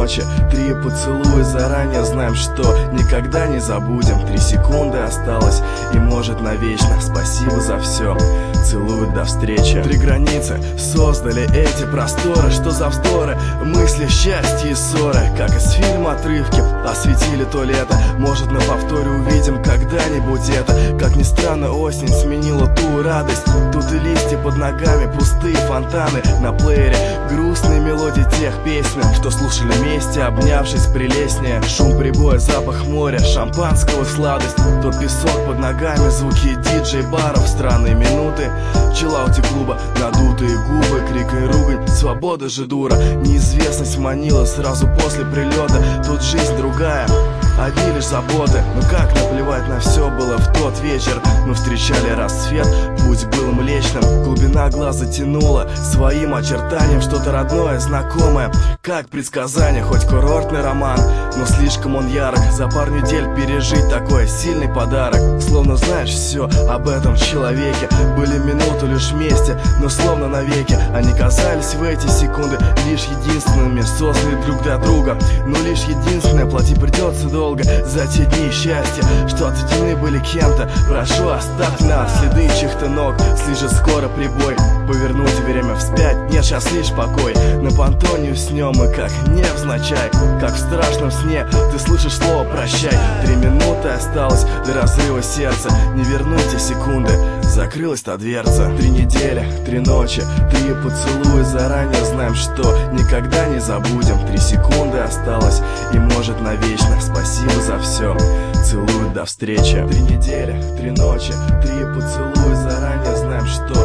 ночи, 3 поцелуя, заранее знаем, что никогда не забудем. 3 секунды осталось, и может навечно. Спасибо за все, целуют до встречи. 3 границы создали эти просторы. Что за вздоры, мысли, счастье и ссоры, как из фильма отрывки осветили то лето. Может, на повторе увидим когда-нибудь это. Как ни странно, осень сменила ту радость. Тут и листья под ногами, пустые фонтаны на плеере, грустные мелодии тех песен, что слушали вместе, обнявшись прелестнее. Шум прибоя, запах моря, шампанского сладость. Тот песок под ногами, звуки диджей-баров, странные минуты в чиллауте клуба, надутые губы, крик и ругань. Свобода же дура, неизвестность манила сразу после прилета. Тут жизнь другая, одни лишь заботы. Ну как наплевать на все было в тот вечер. Мы встречали рассвет, путь был млечным. Глубина глаза тянула своим очертанием что-то родное, знакомое, как предсказание. Хоть курортный роман, но слишком он ярок. За пару недель пережить такой сильный подарок. Словно знаешь все об этом человеке. Были минуту лишь вместе, но словно навеки. Они казались в эти секунды лишь единственными, созданы друг для друга. Но лишь единственное, платить придется долго за те дни счастья, что отведены были кем-то. Прошу, оставь нас следы чьих-то ног. Слышит скоро прибой, повернуть время вспять, нет, сейчас лишь покой. На понтоне уснем мы как невзначай, как в страшном сне ты слышишь слово прощай. 3 минуты осталось до разрыва сердца, не вернуть и секунды, закрылась та дверца. 3 недели, 3 ночи, 3 поцелуя, заранее знаем, что никогда не забудем. 3 секунды осталось, и может навечно. Спасибо за все, целуют до встречи. 3 недели, 3 ночи, 3 поцелуя, заранее знаем, что